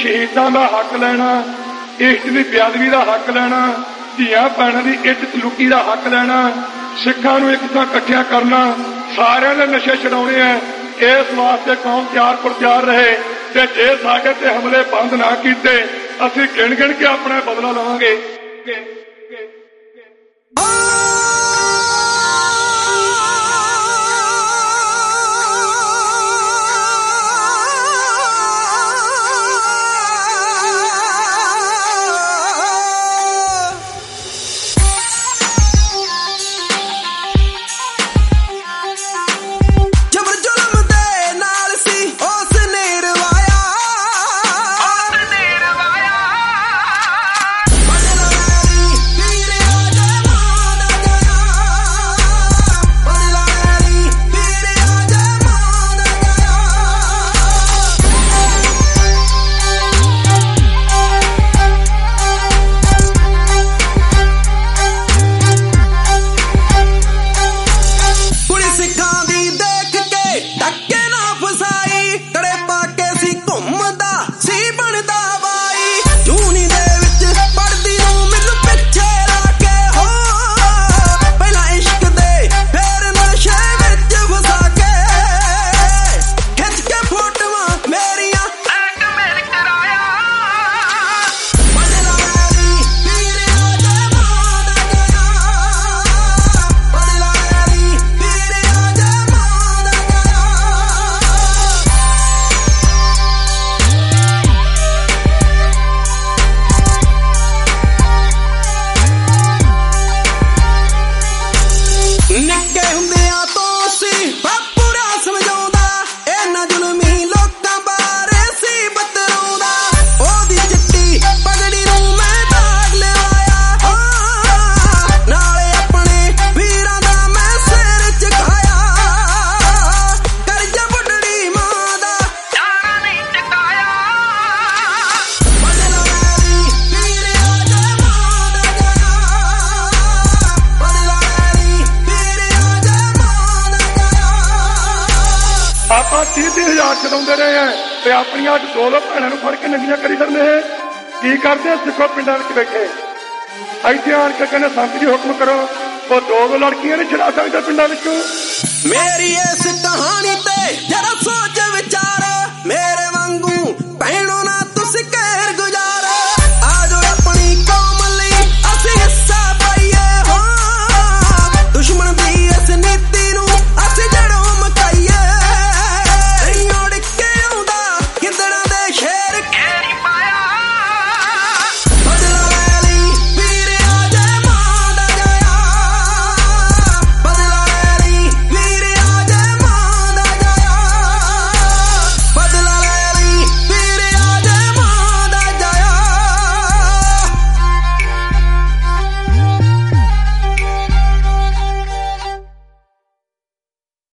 शहीदां दा हक लैना, इश्क दी बेअदबी दा हक लैना, धीआं भैणां दी इज्जत लुटी दा हक लैना, सिखां नूं एक तां इकट्ठियां करना, सारिआं दे नशे छुड़ाउणे आ। इस वास्ते कौम तैयार रहे ते जे साडे ते हमले बंद ना कीते असीं गिण गिण के अपना बदला लवांगे। ਆਪਾਂ 30,000 ਚਲਾਉਂਦੇ ਰਹੇ ਆ ਤੇ ਆਪਣੀਆਂ ਦੋ ਭੈਣਾਂ ਨੂੰ ਫੜ ਕੇ ਨੰਗੀਆਂ ਕਰੀ ਫਿਰਦੇ ਹੈ। ਕੀ ਕਰਦੇ ਸਿੱਖੋ ਪਿੰਡਾਂ ਵਿੱਚ ਬੈਠੇ ਇੱਥੇ ਆਣ ਕੇ ਕਹਿੰਦੇ ਸੰਤ ਜੀ ਹੁਕਮ ਕਰੋ, ਉਹ ਦੋ ਲੜਕੀਆਂ ਨਹੀਂ ਛਡਾ ਸਕਦਾ ਪਿੰਡਾਂ ਵਿੱਚੋਂ। ਮੇਰੀ ਇਸ ਕਹਾਣੀ ਤੇ ਜਰਾ ਸੋਚ